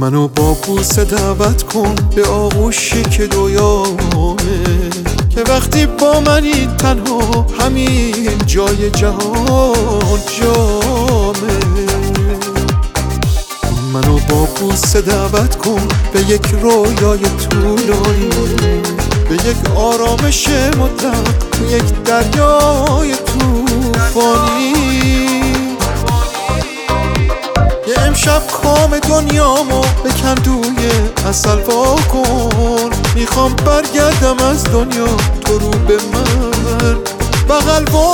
منو با بوسه دعوت کن به آغوشی که دویامه، که وقتی با منی تنها همین جای جهان جامه. منو با بوسه دعوت کن به یک رویای طولانی، به یک آرامش مطلق تو یک دریای طوفانی. یه امشب کام دنیامو به کندوی عسل وا کن، میخوام برگردم از دنیا تو رو به من بغل وا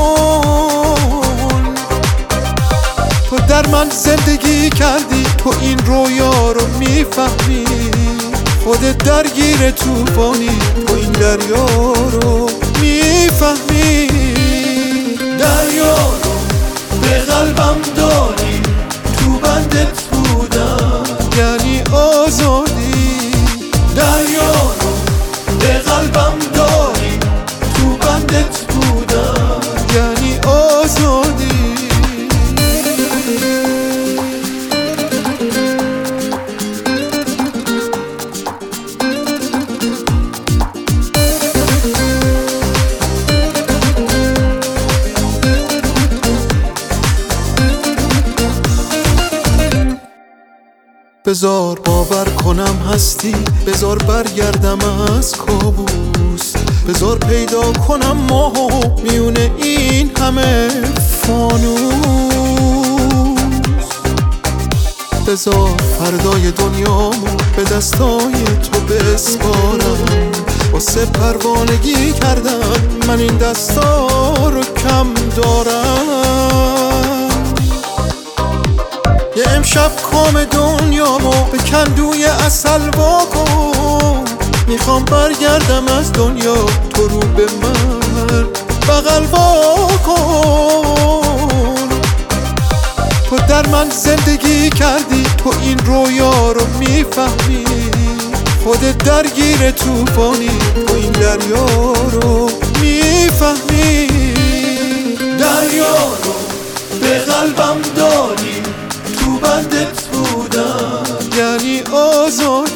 کن. تو در من زندگی کردی، تو این رویا رو میفهمی، خودت درگیر طوفانی، تو این دریا رو میفهمی. دریا رو به قلبم داری، تو بندت بودم یعنی آزادی. دریا رو به قلبم داری، تو بندت بودم یعنی آزادی. بذار باور کنم هستی، بذار برگردم از کابوس، بذار پیدا کنم ماهو میونه این همه فانوس. بذار فردای دنیامو به دستای تو بسپارم، واسه پروانگی کردن من این دستا رو کم دارم. یه امشب کام دنیامو به کندوی عسل وا کن، میخوام برگردم از دنیا تو رو به من بغل وا کن. تو در من زندگی کردی، تو این رویا رو میفهمی، خودت درگیر طوفانی، تو این دریا رو میفهمی. دریا رو به قلبم داری، تو بندت بودم یعنی آزادی.